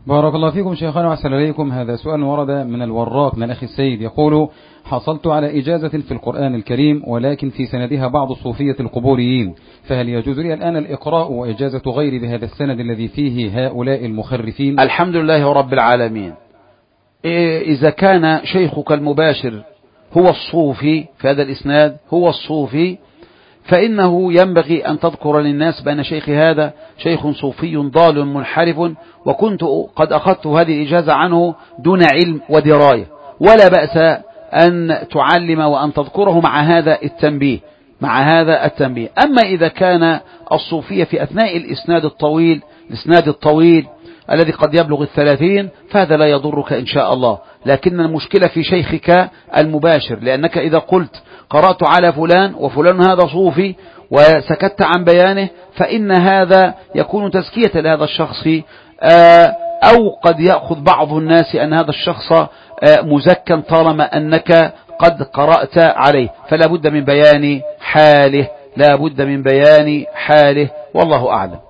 بارك الله فيكم شيخنا وأحسن إليكم. هذا سؤال ورد من الوراق من الأخ السيد، يقول: حصلت على إجازة في القرآن الكريم ولكن في سندها بعض الصوفية القبوريين، فهل يجوز لي الآن الإقراء وإجازة غيري بهذا السند الذي فيه هؤلاء المخرفين؟ الحمد لله رب العالمين. إذا كان شيخك المباشر هو الصوفي في هذا الإسناد هو الصوفي، فإنه ينبغي أن تذكر للناس بأن شيخي هذا شيخ صوفي ضال منحرف، وكنت قد أخذت هذه الإجازة عنه دون علم ودراية، ولا بأس أن تعلم وأن تذكره مع هذا التنبيه. أما إذا كان الصوفية في أثناء الإسناد الطويل الذي قد يبلغ 30، فهذا لا يضرك إن شاء الله، لكن المشكلة في شيخك المباشر، لأنك إذا قلت قرأت على فلان وفلان هذا صوفي وسكت عن بيانه، فإن هذا يكون تزكية لهذا الشخص، أو قد يأخذ بعض الناس أن هذا الشخص مزكا طالما أنك قد قرأت عليه، فلا بد من بيان حاله والله أعلم.